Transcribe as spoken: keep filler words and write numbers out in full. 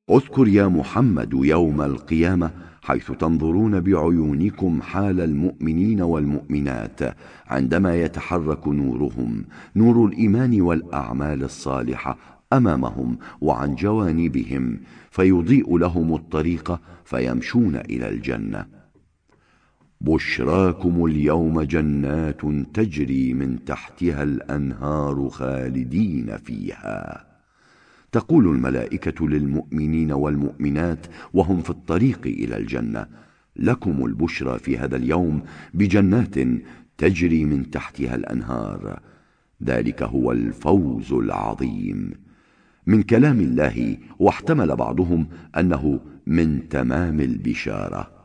اذكر يا محمد يوم القيامة حيث تنظرون بعيونكم حال المؤمنين والمؤمنات عندما يتحرك نورهم، نور الإيمان والأعمال الصالحة، أمامهم وعن جوانبهم، فيضيء لهم الطريق فيمشون إلى الجنة. بشراكم اليوم جنات تجري من تحتها الأنهار خالدين فيها. تقول الملائكة للمؤمنين والمؤمنات وهم في الطريق إلى الجنة: لكم البشرى في هذا اليوم بجنات تجري من تحتها الأنهار، ذلك هو الفوز العظيم. من كلام الله، واحتمل بعضهم أنه من تمام البشارة.